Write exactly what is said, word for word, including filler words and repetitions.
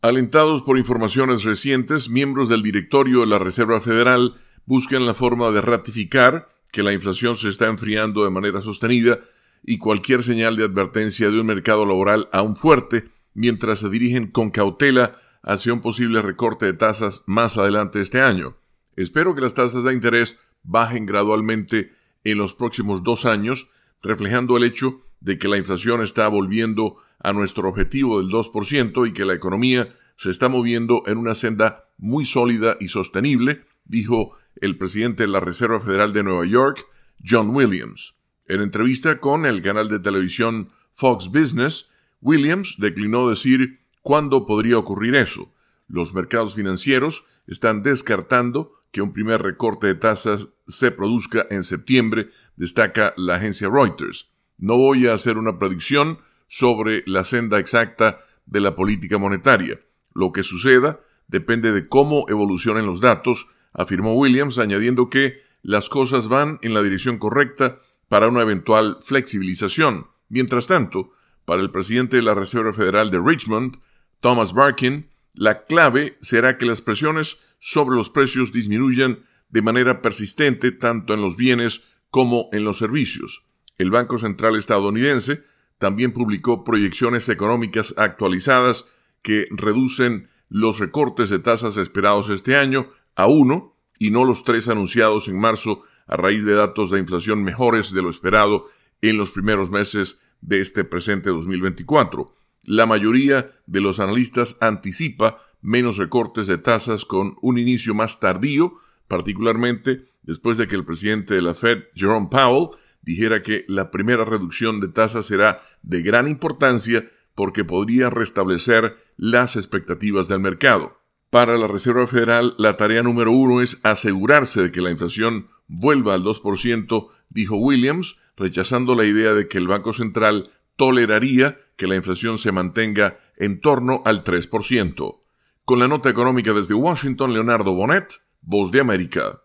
Alentados por informaciones recientes, miembros del directorio de la Reserva Federal buscan la forma de ratificar que la inflación se está enfriando de manera sostenida y cualquier señal de advertencia de un mercado laboral aún fuerte, mientras se dirigen con cautela hacia un posible recorte de tasas más adelante este año. Espero que las tasas de interés bajen gradualmente en los próximos dos años, reflejando el hecho de que la inflación está volviendo a nuestro objetivo del dos por ciento y que la economía se está moviendo en una senda muy sólida y sostenible, dijo el presidente de la Reserva Federal de Nueva York, John Williams. En entrevista con el canal de televisión Fox Business, Williams declinó decir cuándo podría ocurrir eso. Los mercados financieros están descartando que un primer recorte de tasas se produzca en septiembre, destaca la agencia Reuters. No voy a hacer una predicción sobre la senda exacta de la política monetaria. Lo que suceda depende de cómo evolucionen los datos, afirmó Williams, añadiendo que las cosas van en la dirección correcta para una eventual flexibilización. Mientras tanto, para el presidente de la Reserva Federal de Richmond, Thomas Barkin, la clave será que las presiones sobre los precios disminuyan de manera persistente tanto en los bienes como en los servicios. El Banco Central estadounidense también publicó proyecciones económicas actualizadas que reducen los recortes de tasas esperados este año a uno y no los tres anunciados en marzo a raíz de datos de inflación mejores de lo esperado en los primeros meses de este presente dos mil veinticuatro. La mayoría de los analistas anticipa menos recortes de tasas con un inicio más tardío, particularmente después de que el presidente de la Fed, Jerome Powell, dijera que la primera reducción de tasas será de gran importancia porque podría restablecer las expectativas del mercado. Para la Reserva Federal, la tarea número uno es asegurarse de que la inflación vuelva al dos por ciento, dijo Williams, rechazando la idea de que el Banco Central toleraría que la inflación se mantenga en torno al tres por ciento. Con la nota económica desde Washington, Leonardo Bonet, Voz de América.